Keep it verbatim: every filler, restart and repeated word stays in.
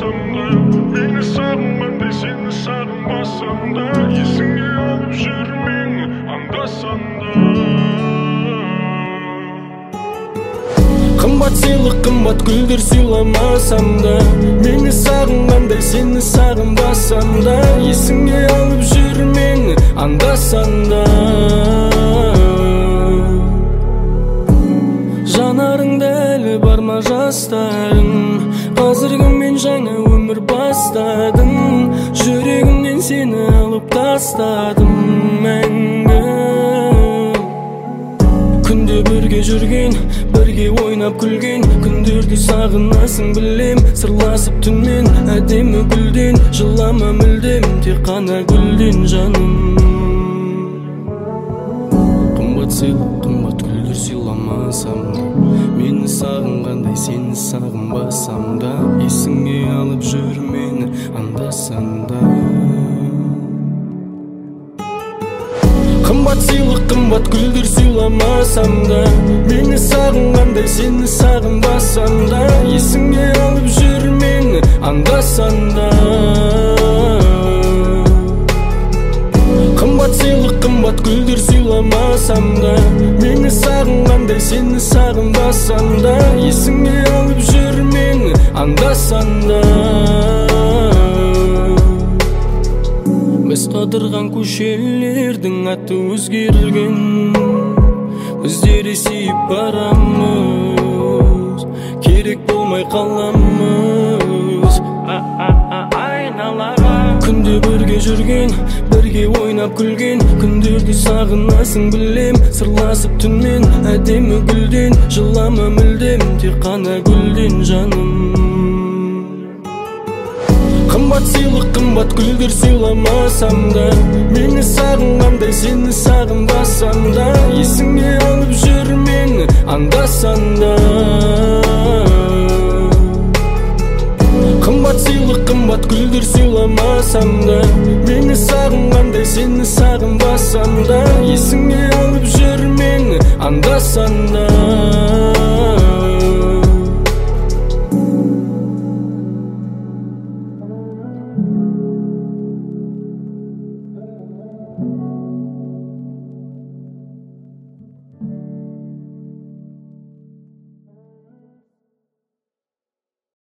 сағынбасам да, мені сағынғандай сені сағынбасам да, есіңе алып жүрмең анда-санда. Қымбат сыйлық, қымбат гүлдер сыйламасам да, мені сағынғандай сені сағынбасам да, есіңе алып жүрмең анда-санда. Жанарыңда әлі бар ма жастарың, қазіргі мен жаңа өмір бастадым, жүрегімнен сені алып тастадым мәңгі. Күнде бірге жүрген, бірге ойнап күлген, күндерді сағынасың білем, сырласып түнмен әдемі гүлден, жылама мүлдем тек қана гүлден жаным. Қымбат сыйлық, қымбат гүлдер сыйламасам да, мені сағынғандай сені сағынбасам да, есіңе алып жүр мені анда-санда. Қымбат сыйлық, қымбат гүлдер сыйламасам да, мені сағынғандай сені сағынбасам да, есіңе алып жүр мені анда-санда. Қымбат сыйлық, қымбат гүлдер сыйламасам да, мені сағынғандай сені сағынбасам да, есіңе алып жүр мені анда-санда. Біз қыдырған көшелердің аты өзгерілген, өздері сүйіп барамыз, керек болмай қаламыз айналаға. Күнде бірге жүрген, бірге ойнап күлген, күндерді сағынасың білем, сырласып түнмен әдемі гүлден, жылама мүлдем тек қана гүлден жаным. Қымбат сыйлық, қымбат гүлдер сыйламасам да, мені сағынғандай сені сағынбасам да, есіңе алып жүр мені анда-санда. Қымбат сыйлық, қымбат гүлдер сыйламасам да, мені сағынғандай сені сағынбасам да, есіңе алып жүр мені анда-санда.